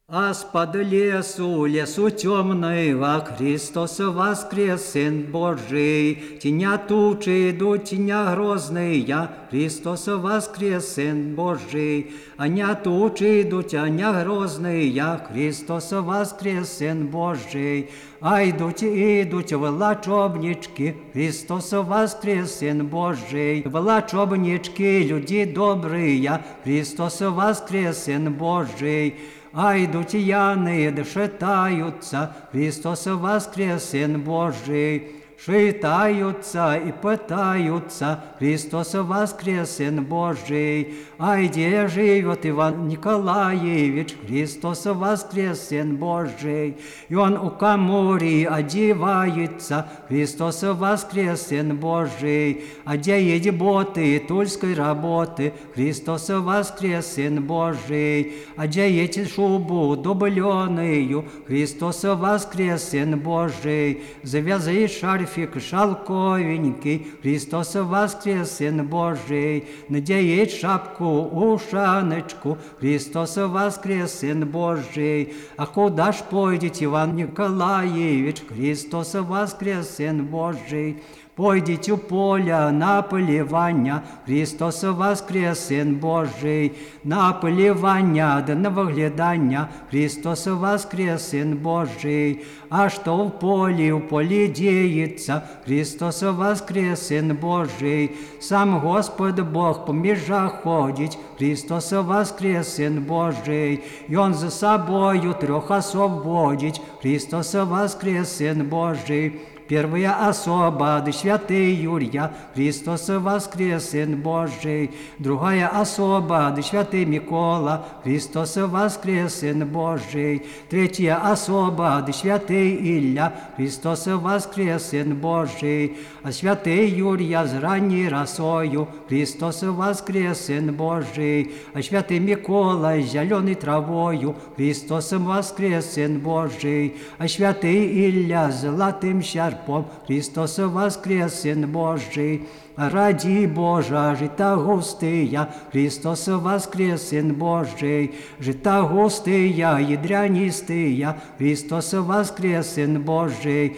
А с-под лесу темного, Христос воскрес, Сын Божий. Теня тучи идут, теня грозные, Христос воскрес, Сын Божий. Аня тучи идут, аня грозные, Христос воскрес, Сын Божий. А идут влачобнички, Христос воскрес, Сын Божий. Влачобнички, люди добрые, Христос воскрес, Сын Божий. А идут яны, да шатаются, Христос воскрес, Сын Божий. Шитаются и пытаются, Христос воскрес, Сын Божий. А где живет Иван Николаевич, Христос воскрес, Сын Божий. И он у камории одевается, Христос воскрес, Сын Божий. А где едет боты тульской работы, Христос воскрес, Сын Божий. А где едет шубу дубленую, Христос воскрес, Сын Божий. Завязай шарфик шалковенький, Христос воскрес, Сын Божий. Надеет шапку, ушаночку, Христос воскрес, Сын Божий. А куда ж пойдет Иван Николаевич, Христос воскрес, Сын Божий. Пойдите у поля на поливання, Христос воскрес, Сын Божий. На поливання да на виглядання, Христос воскрес, Сын Божий. А что в поле деется, Христос воскрес, Сын Божий. Сам Господь Бог по межах ходит, Христос воскрес, Сын Божий. И Он за собою трех особ водит, Христос воскрес, Сын Божий. Первая особа, да святый Юрия, Христос воскрес, Сын Божий. Другая особа, да святый Микола, Христос воскрес, Сын Божий. Третья особа, да святый Илья, Христос воскрес, Сын Божий. А святый Юрия с ранней росою, Христос воскрес, Сын Божий. А святый Микола с зеленой травою, Христос воскрес, Сын Божий. А святый Илья с золотым серпом, Христос воскрес, Сын Божий. Ради Божа, жита густыя, Христос воскрес, Сын Божий. Жита густыя, ядрянистыя, Христос воскрес, Сын Божий.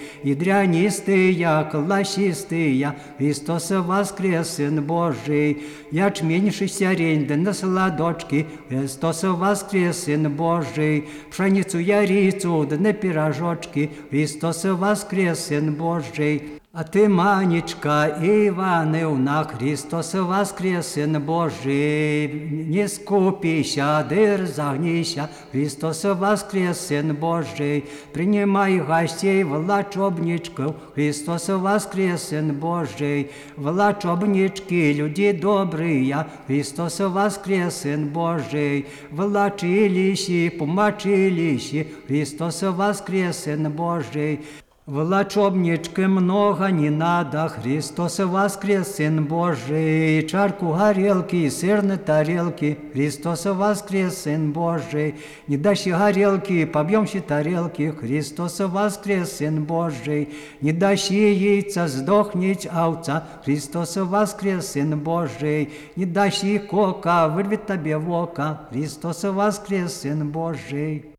Ядрянистыя, колосистыя, Христос воскрес, Сын Божий. Ячмень шестерень, да на сладочки, Христос воскрес, Сын Божий. Пшеницу ярицу, да на пирожочки, Христос воскрес, Сын Божий. А ты, Манечка Ивановна, Христос воскрес, Сын Божий. Не скупися, да разогнися, Христос воскрес, Сын Божий. Принимай гостей влачобничков, Христос воскрес, Сын Божий. Влачобнички, люди добрые, Христос воскрес, Сын Божий. Влачилищи, помочилищи, Христос воскрес, Сын Божий. Влачобнички много не надо, Христос воскрес, Сын Божий. Чарку горелки, сырной тарелки, Христос воскрес, Сын Божий. Не дашь горелки, побьемся тарелки, Христос воскрес, Сын Божий. Не дашь яйца, сдохнет овца, Христос воскрес, Сын Божий. Не дашь кока, вырвет тебе вока, Христос воскрес, Сын Божий.